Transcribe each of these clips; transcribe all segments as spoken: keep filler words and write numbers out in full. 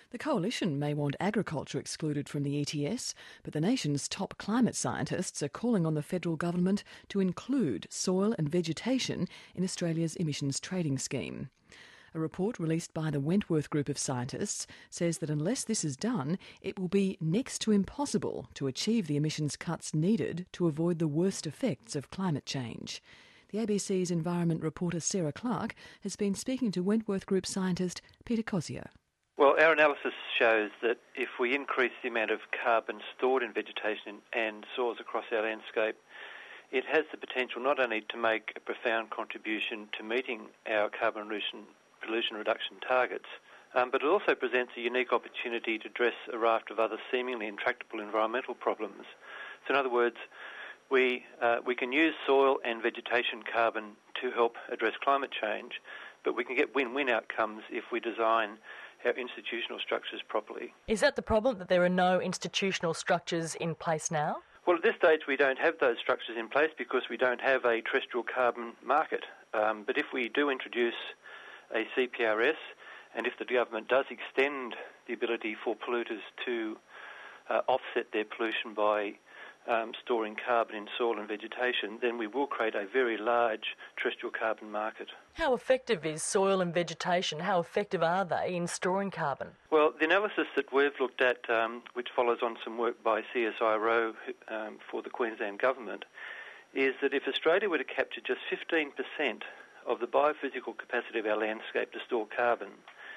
The coalition may want agriculture excluded from the E T S, but the nation's top climate scientists are calling on the federal government to include soil and vegetation in Australia's emissions trading scheme. A report released by the Wentworth Group of Scientists says that unless this is done, it will be next to impossible to achieve the emissions cuts needed to avoid the worst effects of climate change. The A B C's environment reporter Sarah Clark has been speaking to Wentworth Group scientist Peter Cozier. Well, our analysis shows that if we increase the amount of carbon stored in vegetation and soils across our landscape, it has the potential not only to make a profound contribution to meeting our carbon pollution, pollution reduction targets, um, but it also presents a unique opportunity to address a raft of other seemingly intractable environmental problems. So in other words, we, uh, we can use soil and vegetation carbon to help address climate change, but we can get win-win outcomes if we design our institutional structures properly. Is that the problem, that there are no institutional structures in place now? Well, at this stage we don't have those structures in place because we don't have a terrestrial carbon market. Um, but if we do introduce a C P R S, and if the government does extend the ability for polluters to uh, offset their pollution by um, storing carbon in soil and vegetation, then we will create a very large terrestrial carbon market. How effective is soil and vegetation? How effective are they in storing carbon? Well, the analysis that we've looked at, um, which follows on some work by C S I R O um, for the Queensland Government, is that if Australia were to capture just fifteen percent of the biophysical capacity of our landscape to store carbon,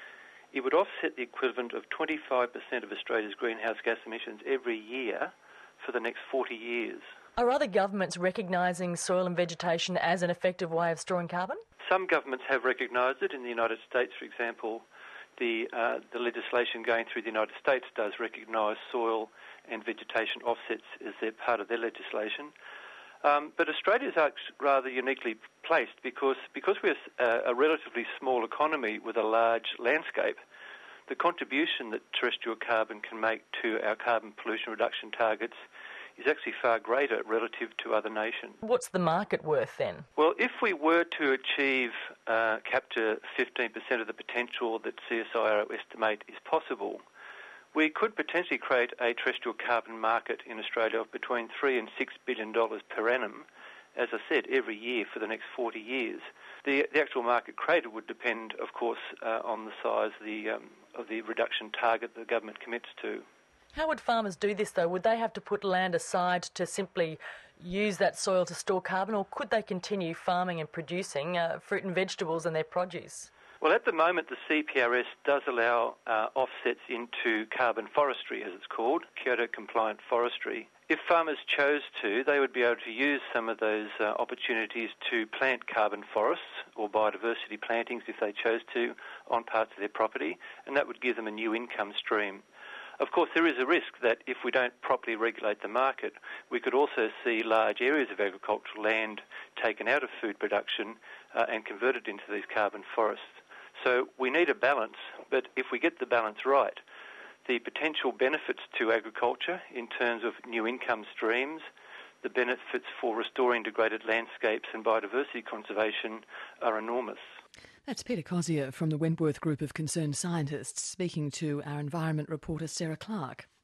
it would offset the equivalent of twenty-five percent of Australia's greenhouse gas emissions every year for the next forty years. Are other governments recognising soil and vegetation as an effective way of storing carbon? Some governments have recognised it. In the United States, for example, the, uh, the legislation going through the United States does recognise soil and vegetation offsets as their part of their legislation. Um, but Australia is rather uniquely placed because, because we're a, a relatively small economy with a large landscape. The contribution that terrestrial carbon can make to our carbon pollution reduction targets is actually far greater relative to other nations. What's the market worth then? Well, if we were to achieve uh, capture fifteen percent of the potential that C S I R O estimate is possible, we could potentially create a terrestrial carbon market in Australia of between three and six billion dollars per annum, as I said, every year for the next forty years. The, the actual market created would depend, of course, uh, on the size of the, um, of the reduction target the government commits to. How would farmers do this, though? Would they have to put land aside to simply use that soil to store carbon, or could they continue farming and producing uh, fruit and vegetables and their produce? Well, at the moment, the C P R S does allow uh, offsets into carbon forestry, as it's called, Kyoto-compliant forestry. If farmers chose to, they would be able to use some of those uh, opportunities to plant carbon forests or biodiversity plantings, if they chose to, on parts of their property, and that would give them a new income stream. Of course, there is a risk that if we don't properly regulate the market, we could also see large areas of agricultural land taken out of food production uh, and converted into these carbon forests. So we need a balance, but if we get the balance right, the potential benefits to agriculture in terms of new income streams, the benefits for restoring degraded landscapes and biodiversity conservation are enormous. That's Peter Cozier from the Wentworth Group of Concerned Scientists speaking to our environment reporter Sarah Clark.